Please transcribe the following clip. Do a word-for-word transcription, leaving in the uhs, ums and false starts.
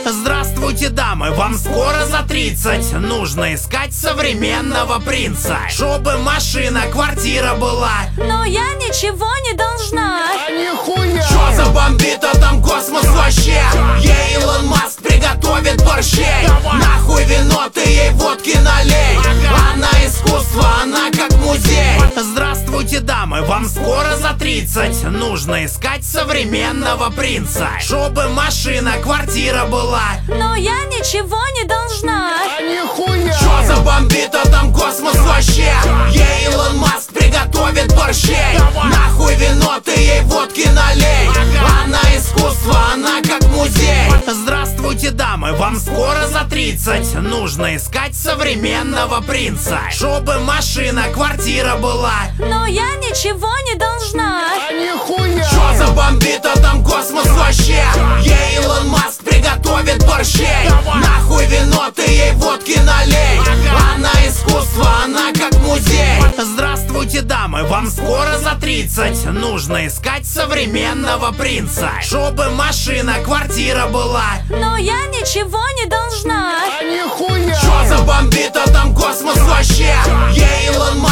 Здравствуйте, дамы, вам скоро за тридцать. Нужно искать современного принца, чтобы машина, квартира была. Но я ничего не должна. А нихуя! Чё за бомбит, а там космос вообще? Ей Илон Маск приготовит борщей. Нахуй вино, ты ей водки налей. Она искусство, она как музей. Здравствуйте, дамы, вам скоро за тридцать. Нужно искать современного принца, чтобы машина, квартира была. Но я ничего не должна. А нихуя! Чё за бомбит, а там космос вообще? Ей Илон Маск приготовит борщей. Нахуй вино, ты ей водки налей. Она искусство, она как музей. Здравствуйте, дамы, вам скоро за тридцать. Нужно искать современного принца, чтобы машина, квартира была. Но я ничего не должна. А нихуя! Чё за бомбит, а там космос вообще? Ей Илон Маск приготовит борщей. Нахуй вино, ты ей водки налей. Она искусство, она как музей. Здравствуйте, дамы, вам скоро за тридцать. Нужно искать современного принца, чтобы машина, квартира была. Но я ничего не должна. А нихуя! Чё за бомбит, а там космос вообще? Ей Илон Маск